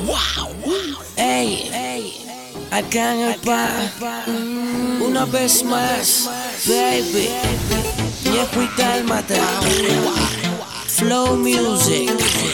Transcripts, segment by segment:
Ey, acá en el pa, una vez más, baby, viejo y cálmate. Flow Music,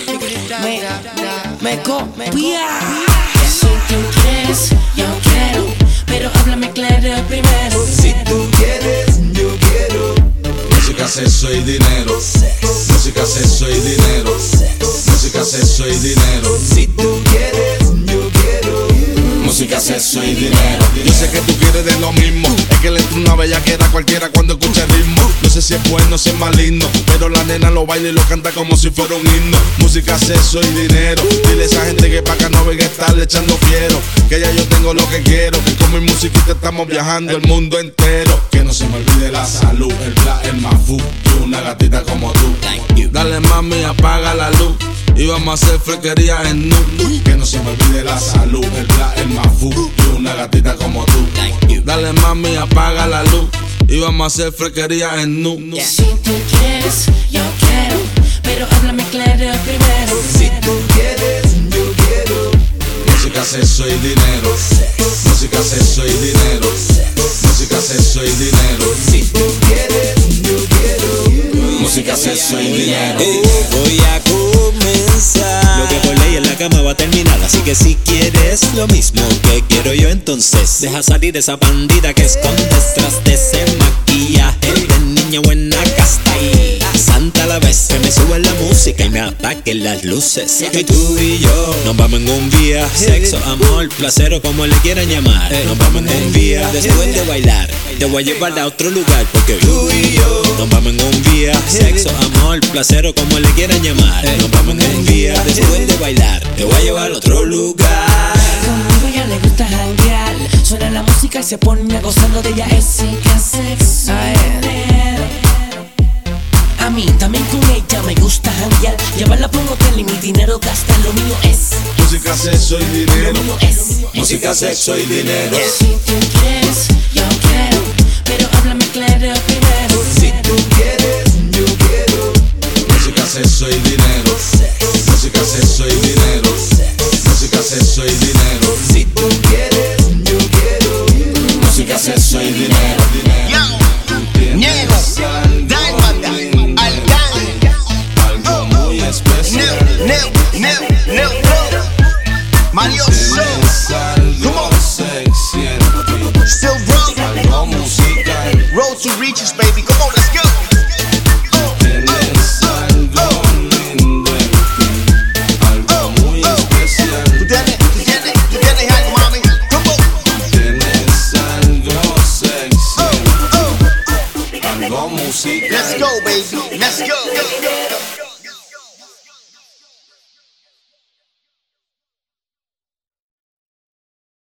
me copia. Si tú quieres, yo quiero, pero háblame claro primero. Si tú quieres, yo quiero. Música, sexo y dinero. Música, sexo y dinero. Música, sexo y dinero. Si tú quieres, yo quiero. Música, sexo y dinero. Yo sé que tú quieres de lo mismo. Es que le entra una bellaquera a cualquiera cuando escucha el ritmo. No sé si es bueno o si es maligno, pero la nena lo baila y lo canta como si fuera un himno. Música, sexo y dinero. Dile a esa gente que pa' acá no venga a estarle echando fiero. Que ya yo tengo lo que quiero. Que con mi musiquita estamos viajando el mundo entero. Que no se me olvide la salud. El black, el mafú y una gatita como tú. Dale mami, apaga la luz y vamos a hacer frequería en nu. Que no se me olvide la salud. El black, el mafú y una gatita como tú. Dale mami, apaga la luz y vamos a hacer frequería en nu. Si tú quieres, yo quiero, pero háblame claro primero. Si tú quieres, yo quiero. Música, sexo y dinero. Música, sexo y dinero. Música, sexo y dinero. Si tú quieres, yo quiero. Música, sexo y dinero. Voy a comenzar. Lo que por ley en la cama va a terminar. Así que si quieres lo mismo que quiero yo, entonces deja salir esa bandida que escondes tras de ese maquillaje de niña buena casta y santa a la vez. Que me sube la música y me apaguen las luces. Que tú y yo nos vamos en un viaje. Sexo, amor, placer o como le quieran llamar. Nos vamos en un viaje. Después de bailar te voy a llevar a otro lugar. Porque tú y yo nos vamos en un viaje. Sexo, amor, placer o como le quieran llamar. Nos vamos en un viaje. Después de bailar te voy a llevar a otro lugar. Conmigo ya le gusta janguear. Suena la música y se pone gozando de ella. Es música, sexo y dinero. A mí también con ella me gusta janguear. Llevarla por un hotel y mi dinero gastar. Lo mío es Música, sexo y dinero. lo mío es Música, sexo y dinero. Si tú quieres, yo quiero, pero háblame claro primero. Si tú quieres, yo quiero. Música, sexo y dinero. Música, sexo y dinero. Música, sexo y dinero. Si tú quieres, yo quiero. Música, sexo y dinero. Niego, Dálmata, Alcán, Algo muy especial. Neo, Mario Show, Algo sexy en ti. still wrong, Algo musical. road to riches, baby, come on, let's go. Tienes algo lindo en ti. Algo muy especial. Tú tienes algo, mami, come on. Tienes algo sexy en ti. Algo musical. Let's go, baby, let's go.